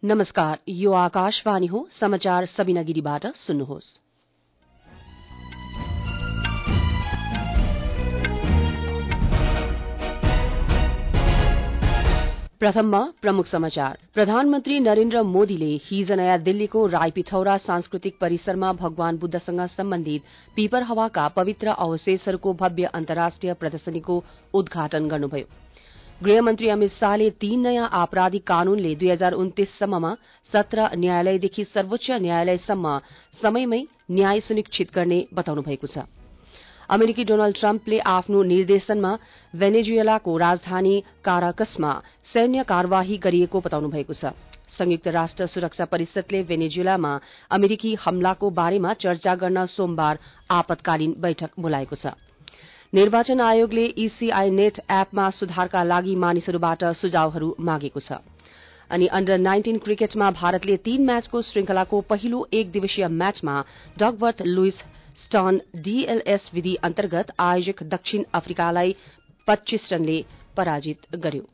नमस्कार, यो आकाशवाणी हो। समाचार सबिना गिरीबाट सुन्नुहोस्। प्रथममा प्रमुख समाचार। प्रधानमन्त्री नरेन्द्र मोदीले हिज नयाँ दिल्लीको रायपिथौरा सांस्कृतिक परिसरमा भगवान बुद्धसँग सम्बन्धित पीपरहवाका पवित्र अवशेषहरूको भव्य अन्तर्राष्ट्रिय प्रदर्शनीको उद्घाटन गर्नुभयो। गृहमन्त्री अमित शाहले 3 नयाँ आपराधिक कानूनले 2029 सम्ममा सत्र न्यायालयदेखि सर्वोच्च न्यायालयसम्म समयमै न्याय सुनिश्चित गर्ने बताउनु भएको छ। अमेरिकी डोनाल्ड ट्रम्पले आफ्नो निर्देशनमा भेनेजुएलाको राजधानी काराकसमा सैन्य कार्यवाही गरिएको बताउनु भएको छ। संयुक्त राष्ट्र सुरक्षा परिषदले भेनेजुएलामा अमेरिकी हमलाको बारेमा चर्चा गर्न सोमबार आपतकालीन बैठक बोलाएको छ। निर्वाचन आयोगले ECI नेट एपमा सुधारका लागि मानिसहरूबाट सुझावहरू मागेको छ। अनि अन्डर 19 क्रिकेटमा भारतले 3 म्याचको श्रृंखलाको पहिलो एक दिवसीय म्याचमा डकवर्थ लुइस स्टन DLS विधि अन्तर्गत आयोजक दक्षिण अफ्रिकालाई 25 रनले पराजित गर्यो।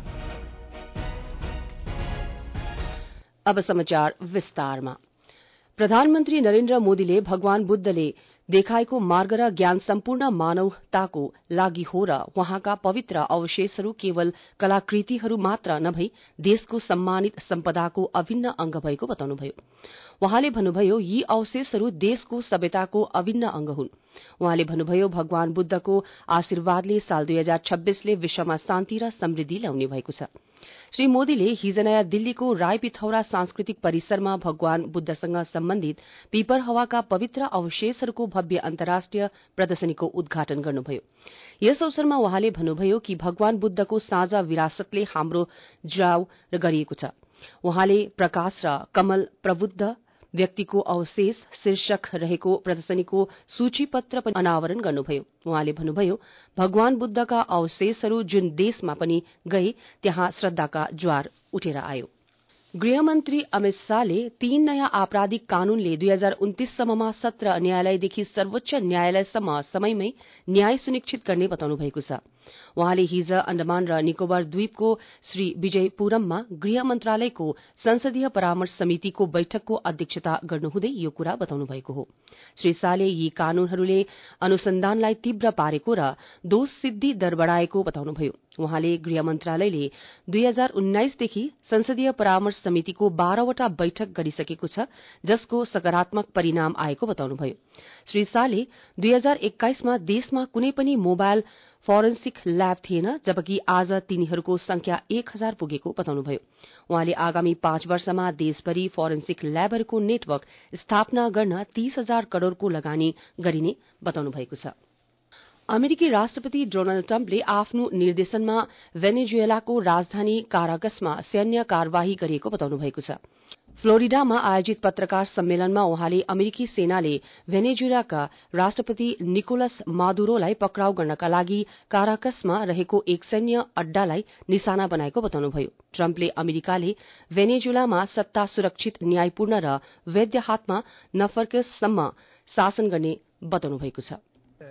अब समाचार विस्तारमा। प्रधानमन्त्री नरेन्द्र मोदीले भगवान बुद्धले देखाएको मार्ग र ज्ञान सम्पूर्ण मानवताको लागि हो र वहाँका पवित्र अवशेषहरू केवल कलाकृतिहरू मात्र नभई देशको सम्मानित सम्पदाको अभिन्न अंग भएको बताउनुभयो। वहाँले भन्नुभयो, यी अवशेषहरू देशको सभ्यताको अभिन्न अंग हुन्। वहाँले भन्नुभयो, भगवान बुद्धको आशीर्वादले साल 2026ले विश्वमा शान्ति र समृद्धि ल्याउने भएको छ। श्री मोदीले हिज नयाँ दिल्लीको रायपिथौरा सांस्कृतिक परिसरमा भगवान बुद्धसँग सम्बन्धित पीपरहवाका पवित्र अवशेषहरूको भव्य अन्तर्राष्ट्रिय प्रदर्शनीको उद्घाटन गर्नुभयो। यस अवसरमा वहाँले भन्नुभयो कि भगवान बुद्धको साझा विरासतले हाम्रो जुडाव गरिएको छ। वहाँले प्रकाश र कमल प्रबुद्ध व्यक्तिको अवशेष शीर्षक रहेको प्रदर्शनीको सूचीपत्र पनि अनावरण गर्नुभयो। वहाँले भन्नुभयो, भगवान बुद्धका अवशेषहरू जुन देशमा पनि गए त्यहाँ श्रद्धाका ज्वार उठेर आयो। गृहमन्त्री अमित शाहले 3 नयाँ आपराधिक कानूनले 2029 सम्ममा सत्र न्यायालयदेखि सर्वोच्च न्यायालयसम्म समयमै न्याय सुनिश्चित गर्ने बताउनु भएको छ। वहाँले हिज अण्डमान र निकोबार द्वीपको श्री विजयपुरममा गृह मन्त्रालयको संसदीय परामर्श समितिको बैठकको अध्यक्षता गर्नुहुँदै यो कुरा बताउनु भएको हो। श्री शाहले यी कानूनहरूले अनुसन्धानलाई तीव्र पारेको र दोष सिद्धि दर बढ़ाएको बताउनुभयो। वहाँले गृह मन्त्रालयले 2019 देखि संसदीय परामर्श समितिको 12 वटा बैठक गरिसकेको छ, जसको सकारात्मक परिणाम आएको बताउनुभयो। श्री शाहले 2021 मा देशमा कुनै पनि मोबाइल फोरेन्सिक ल्याब थिएन, जबकि आज तिनीहरूको संख्या 1000 पुगेको बताउनुभयो। वहाँले आगामी 5 वर्षमा देशभरि फोरेन्सिक ल्याबहरूको नेटवर्क स्थापना गर्न 30,000 करोड़को लगानी गरिने बताउनु भएको छ। अमेरिकी राष्ट्रपति डोनाल्ड ट्रम्पले आफ्नो निर्देशनमा भेनेजुएलाको राजधानी काराकसमा सैन्य कार्यवाही गरिएको बताउनु भएको छ। फ्लोरिडामा आयोजित पत्रकार सम्मेलनमा उहाँले अमेरिकी सेनाले भेनेजुएलाका राष्ट्रपति निकोलस मादुरोलाई पक्राउ गर्नका लागि काराकसमा रहेको एक सैन्य अड्डालाई निशाना बनाएको बताउनुभयो। ट्रम्पले अमेरिकाले भेनेजुएलामा सत्ता सुरक्षित, न्यायपूर्ण र वैध हातमा नफर्केसम्म शासन गर्ने बताउनु भएको छ।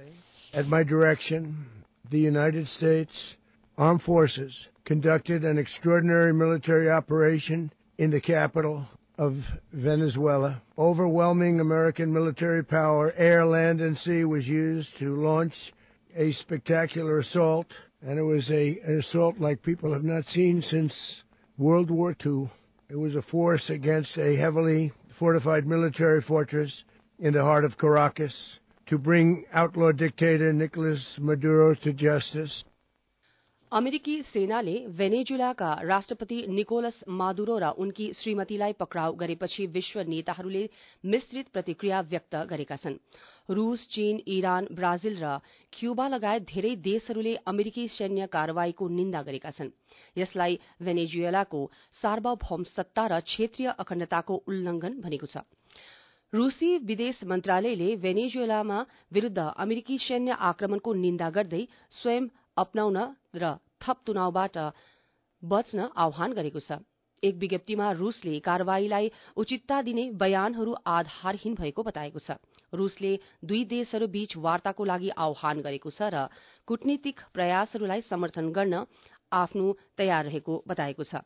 At my direction, the United States Armed Forces conducted an extraordinary military operation in the capital of Venezuela. Overwhelming American military power, air, land, and sea, was used to launch a spectacular assault, and it was an assault like people have not seen since World War II. It was a force against a heavily fortified military fortress in the heart of Caracas to bring outlaw dictator Nicolas Maduro to justice. अमेरिकी सेनाले भेनेजुएलाका राष्ट्रपति Nicolas Maduro र उनकी श्रीमतीलाई पक्राउ गरेपछि विश्व नेताहरूले मिश्रित प्रतिक्रिया व्यक्त गरेका छन्। रूस, चीन, ईरान, ब्राजिल र क्यूबा लगायत धेरै देशहरूले अमेरिकी सैन्य कार्यवाहीको निन्दा गरेका छन्। यसलाई भेनेजुएलाको सार्वभौम सत्ता र क्षेत्रीय अखण्डताको उल्लंघन भनेको छ। रूसी विदेश मन्त्रालयले भेनेजुएलामा विरूद्ध अमेरिकी सैन्य आक्रमणको निन्दा गर्दै स्वयं अपनाउन र थप तनावबाट बच्न आह्वान गरेको छ। एक विज्ञप्तिमा रूसले कार्यवाहीलाई उचितता दिने बयानहरू आधारहीन भएको बताएको छ। रूसले दुई देशहरू बीच वार्ताको लागि आह्वान गरेको छ र कूटनीतिक प्रयासहरूलाई समर्थन गर्न आफ्नो तयार रहेको बताएको छ।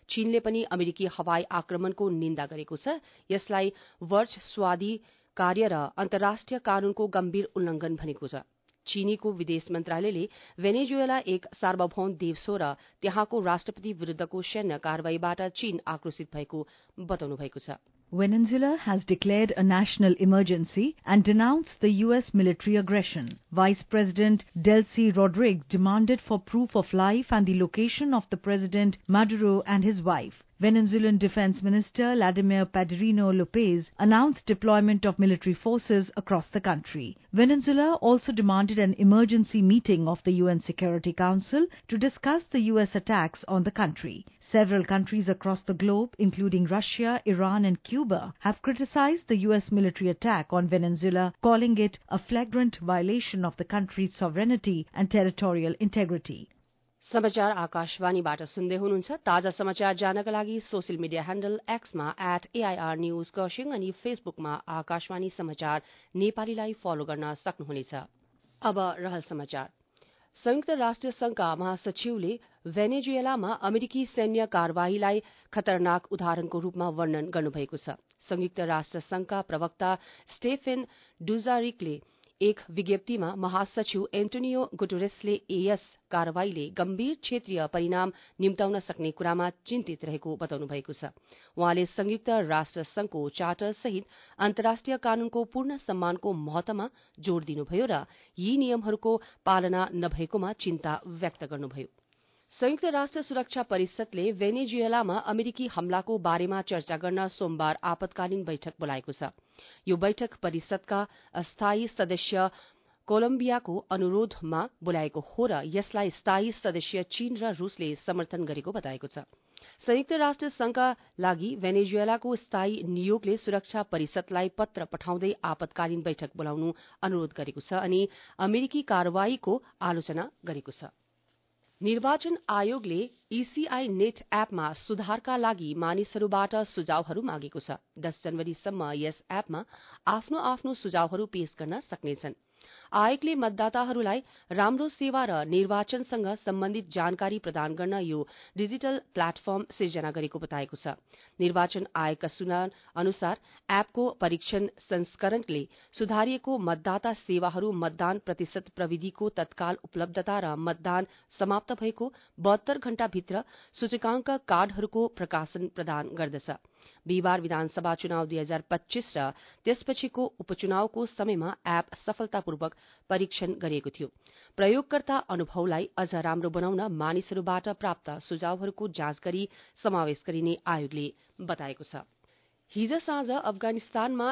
चीनले पनि अमेरिकी हवाई आक्रमणको निन्दा गरेको छ। यसलाई वर्चस्वादी कार्य र अन्तर्राष्ट्रिय कानूनको गम्भीर उल्लंघन भनेको छ। चीनीको विदेश मन्त्रालयले भेनेजुएला एक सार्वभौम देश हो र त्यहाँको राष्ट्रपति विरूद्धको सैन्य कारवाहीबाट चीन आक्रोशित भएको बताउनु भएको छ। Venezuela has declared a national emergency and denounced the U.S. military aggression. Vice President Delcy Rodriguez demanded for proof of life and the location of the President Maduro and his wife. Venezuelan Defense Minister Vladimir Padrino Lopez announced deployment of military forces across the country. Venezuela also demanded an emergency meeting of the UN Security Council to discuss the U.S. attacks on the country. Several countries across the globe, including Russia, Iran and Cuba, have criticized the U.S. military attack on Venezuela, calling it a flagrant violation of the country's sovereignty and territorial integrity. समाचार आकाशवाणीबाट सुन्दै हुनुहुन्छ। ताजा समाचार जानका लागि social media handle एक्समा @AIR news Kurseong अनि फेसबुकमा आकाशवाणी समाचार नेपालीलाई फलो गर्न सक्नुहुनेछ। अब रहल समाचार। संयुक्त राष्ट्र संघका महासचिवले भेनेजुएलामा अमेरिकी सैन्य कार्यवाहीलाई खतरनाक उदाहरणको रूपमा वर्णन गर्नुभएको छ। संयुक्त राष्ट्र संघका प्रवक्ता स्टेफेन डुजारिकले एक विज्ञप्तिमा महासचिव एन्टोनियो गुटेरेसले यस कार्यवाहीले गम्भीर क्षेत्रीय परिणाम निम्ताउन सक्ने कुरामा चिन्तित रहेको बताउनु भएको छ। उहाँले संयुक्त राष्ट्र संघको चार्टर सहित अन्तर्राष्ट्रिय कानूनको पूर्ण सम्मानको महत्वमा जोड़ दिनुभयो र यी नियमहरूको पालना नभएकोमा चिन्ता व्यक्त गर्नुभयो। संयुक्त राष्ट्र सुरक्षा परिषदले भेनेजुएलामा अमेरिकी हमलाको बारेमा चर्चा गर्न सोमबार आपतकालीन बैठक बोलाएको छ। यो बैठक परिषदका अस्थायी सदस्य कोलम्बियाको अनुरोधमा बोलाएको हो र यसलाई स्थायी सदस्य चीन र रूसले समर्थन गरेको बताएको छ। संयुक्त राष्ट्र संघका लागि भेनेजुएलाको स्थायी नियोगले सुरक्षा परिषदलाई पत्र पठाउँदै आपतकालीन बैठक बोलाउनु अनुरोध गरेको छ अनि अमेरिकी कार्यवाहीको आलोचना गरेको छ। निर्वाचन आयोगले ECI नेट एपमा सुधारका लागि मानिसहरूबाट सुझावहरू मागेको छ। 10 जनवरीसम्म यस एपमा आफ्नो सुझावहरू पेश गर्न सक्नेछन्। आयोगले मतदाताहरूलाई राम्रो सेवा र निर्वाचनसँग सम्बन्धित जानकारी प्रदान गर्न यो डिजिटल प्लेटफर्म सिर्जना गरेको बताएको छ। निर्वाचन आयोगका सुनाव अनुसार एपको परीक्षण संस्करणले सुधारिएको मतदाता सेवाहरू, मतदान प्रतिशत प्रविधिको तत्काल उपलब्धता र मतदान समाप्त भएको 72 घण्टाभित्र सूचकांक कार्डहरूको प्रकाशन प्रदान गर्दछ। बिहिबार विधानसभा चुनाव 2025 र त्यसपछिको उपचुनावको समयमा एप सफलतापूर्वक परीक्षण गरिएको थियो। प्रयोगकर्ता अनुभवलाई अझ राम्रो बनाउन मानिसहरूबाट प्राप्त सुझावहरूको जाँच गरी समावेश गरिने आयोगले बताएको छ। हिज साँझ अफगानिस्तानमा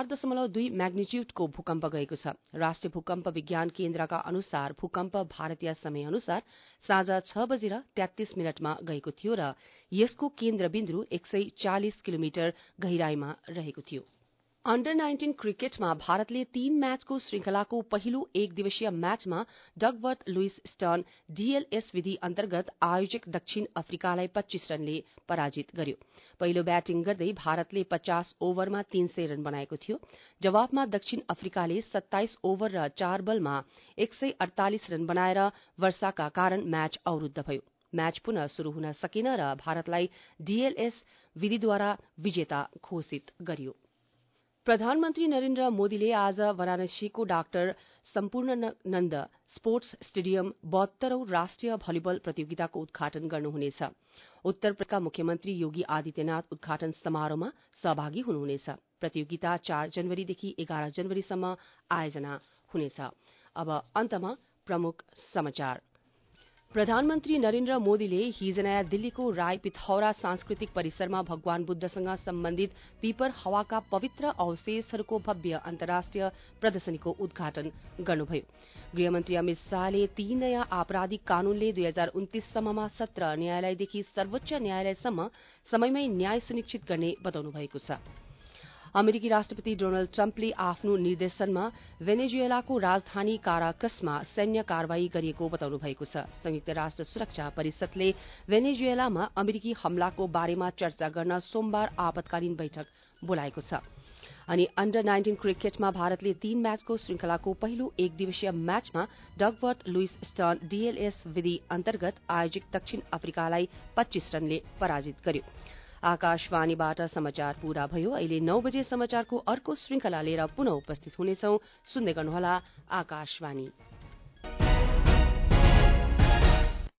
4.2 म्याग्निट्युडको भूकम्प गएको छ। राष्ट्रिय भूकम्प विज्ञान केन्द्रका अनुसार भूकम्प भारतीय समय अनुसार साँझ 6:33 गएको थियो र यसको केन्द्रबिन्दु 140 किलोमिटर गहिराईमा रहेको थियो। अन्डर 19 क्रिकेटमा भारतले 3 म्याचको श्रृंखलाको पहिलो एक दिवसीय म्याचमा डगवर्थ लुइस स्टर्न DLS विधि अन्तर्गत आयोजक दक्षिण अफ्रिकालाई 25 रनले पराजित गर्यो। पहिलो ब्याटिङ गर्दै भारतले 50 ओभरमा 300 रन बनाएको थियो। जवाफमा दक्षिण अफ्रिकाले 27 ओभर र 4 बलमा 148 रन बनाएर वर्षाका कारण म्याच अवरूद्ध भयो। म्याच पुनः शुरू हुन सकेन र भारतलाई DLS विधिद्वारा विजेता घोषित गरियो। प्रधानमन्त्री नरेन्द्र मोदीले आज वाराणसीको डाक्टर सम्पूर्णानन्द स्पोर्ट्स स्टेडियम 72औं राष्ट्रिय भलिबल प्रतियोगिताको उद्घाटन गर्नुहुनेछ। उत्तर प्रदेशका मुख्यमन्त्री योगी आदित्यनाथ उद्घाटन समारोहमा सहभागी हुनुहुनेछ। प्रतियोगिता 4 जनवरीदेखि 11 जनवरीसम्म आयोजना हुनेछ। अब अन्तमा प्रमुख समाचार। प्रधानमन्त्री नरेन्द्र मोदीले हिज नयाँ दिल्लीको राय पिथौरा सांस्कृतिक परिसरमा भगवान बुद्धसँग सम्बन्धित पीपर हवाका पवित्र अवशेषहरूको भव्य अन्तर्राष्ट्रिय प्रदर्शनीको उद्घाटन गर्नुभयो। गृहमन्त्री अमित शाहले 3 नयाँ आपराधिक कानूनले 2029 सम्ममा सत्र न्यायालयदेखि सर्वोच्च न्यायालयसम्म समयमै न्याय सुनिश्चित गर्ने बताउनु भएको छ। अमेरिकी राष्ट्रपति डोनाल्ड ट्रम्पले आफ्नो निर्देशनमा भेनेजुएलाको राजधानी काराकसमा सैन्य कार्यवाही गरिएको बताउनु भएको छ। संयुक्त राष्ट्र सुरक्षा परिषदले भेनेजुएलामा अमेरिकी हमलाको बारेमा चर्चा गर्न सोमबार आपतकालीन बैठक बोलाएको छ। अनि अन्डर 19 क्रिकेटमा भारतले 3 म्याचको श्रृंखलाको पहिलो एक दिवसीय म्याचमा डगवर्थ लुइस स्टर्न डीएलएस विधि अन्तर्गत आयोजित दक्षिण अफ्रिकालाई 25 रनले पराजित गर्यो। आकाशवाणीबाट समाचार पूरा भयो। अहिले 9 बजे समाचारको अर्को श्रृंखला लिएर पुनः उपस्थित हुनेछौं। सुन्दै गर्नुहोला आकाशवाणी।